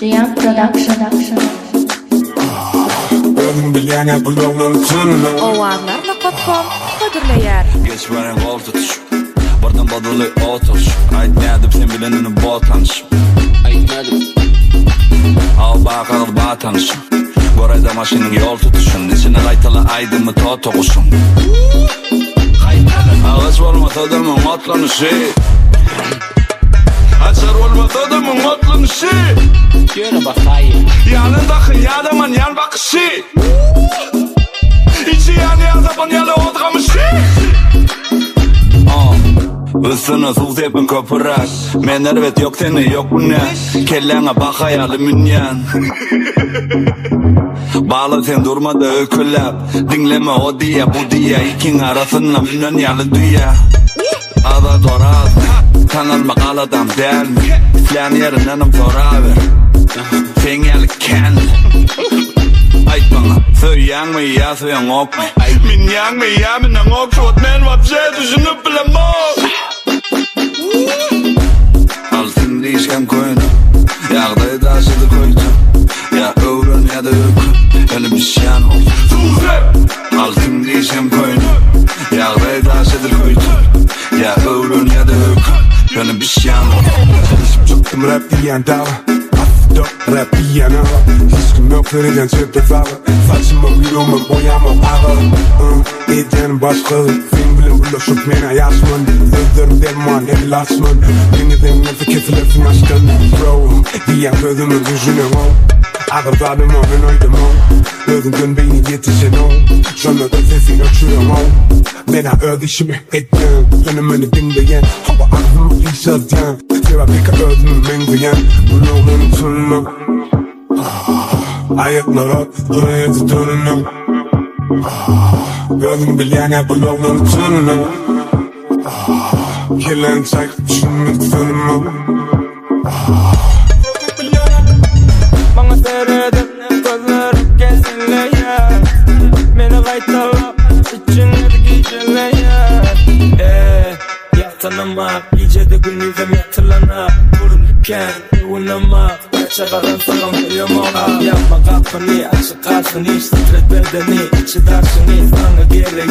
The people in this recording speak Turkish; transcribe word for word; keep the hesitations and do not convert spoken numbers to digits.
Ziyan Production. Özüm bilýän ýapylanlar tününe Owarlar nokta com ködürleýär. Geçmeden gol tutuş Bardan badaly otuş Aýtmadyp sen bilenini botanış Aýtmadyp Al bakal batanış Gorayda maşynyň ýol tutuşun Içine gaýtala aýdymy to toguşun Ağaç bolmasa da mıň atlanyşy Açar olmasa da mıň atlanyşy Göre bakayım Yanındaky ýadaman ýan bakışy İçi ýany ýazapan ýaly odramışy Üstüne sus yapın köpürak Men ervet yok seni yok bu ne Kellene bak hayalı münyen Bağlı sen durma da ökülep Dinleme o diye bu diye İkin arasında münen yalı dünya Ada doraz Kanal makaladam del mi Flan yerinenim soraver Sen yelik kendi Ayt bana söyleyen mi ya söyleyen ok mu Min yan mi ya minen ok Şot men vapşe düşünüp bilem ok Altın değişken koyunu Yağdayı taşıdı koydum Ya öğren ya da ökün Öyle bir şan oldu Altın değişken koyunu Yağdayı taşıdı koydum Ya öğren ya da ökün Öyle bir şan oldu Çıktım rap diyen dava Afdo rap diyen hava Hiç kim yok veriden çöpte fava Saçıma videoma boyama ağa Edenim başkalı Sen bilen bulaşıp mena yaşman Sözlerim derman evlasman Yeniden nefse kesilirsin aşkın Bro diyen sözümü düşünüm o Ağırdadım o ben oydum o Özünden beyni yetişen o Şuna da sesini uçurum o Mena ödüşümü etken Sönümünü dinleyen Hava aklımı işazyan Seva pika özümü mengiyen Bunu unutulma Ayaklara oraya tutunum Gözüm bilyen yapılanlar tününe Kelen çay düşünmek sönümü Bana seyredip gözlerim kesinleýär Meni gaýtalap içinde giyjeleýär Eee Yatınama icede gün yüzem yatırlana Vururken uğunama Çakadan salam veriyorum ona Yapma kapını açık kalsın hiç titret bedeni İçi taşını sana gele